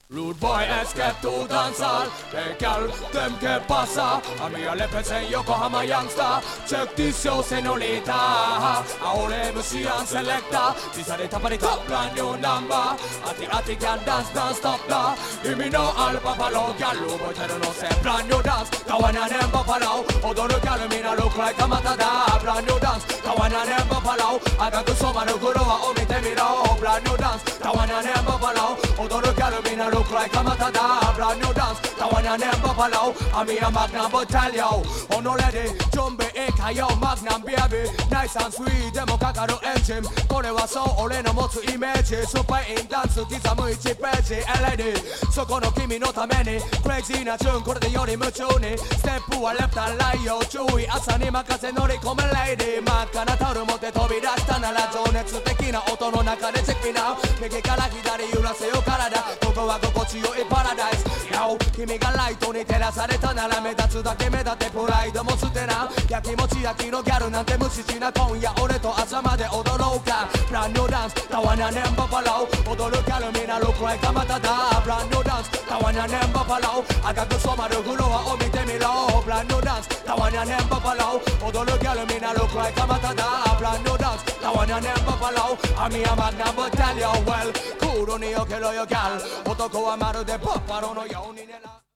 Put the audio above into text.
Rude boy es que tú danzar, hey girl, them que pasa. A mí le pensé en Yokohama youngster. Check this show, señorita. Ahora MC and selecta. This are the top of the top, brand new number. Ati can dance, dance, stop la. Give me no all papalo, girl, but I don't know say brand new dance. Kawana nem papalo, odoru girl, me na look like a matada. Brand new dance, kawana nem papalo. Aga kusoma no guru wa omite miro. Brand new dance, kawana nem papalo. Odoru girl, me na look like a matada. Brand new dance, kawana nem papalo. I mean a magnum battalion. Oh no lady, jumbe eka yo magnum baby. Nice and sweet, demo kakaru engine. Kore wa so ore no motsu image. Super in dance, kizamu ichi peji. LAD, soko no kimi no tameni. Crazy na tune, kore de yori muchu ni. Step wa left and right yo chui. Asa ni makase nori come lady. Makana taru mote tobi dashita nara. Jonetsu teki na oto no naka de check me now. Mege kara hidari urase yo karada. Koko wa kokochi yo e paradise. Yo, kimi ga light ni terasareta nara. Medatsu dake medate pride mo tsutena. Yakimochi yaki no gyaru nante mushi na. Konya ore to asa made odorou ka. Brand new dance, kawana nem buffalo. Odoru gyaru mina look like a matada. Brand new dance, kawana nem buffalo. Aga kusomaru guru wa omite miro. Brand new dance, kawana nem buffalo. Odoru gyaru mina look like a matada. Brand new dance, kawana nem buffalo. Ami a magnum battalion. Well, kuro ni okero yo gal. Otoko wa maru de buffalo no yo ni nela.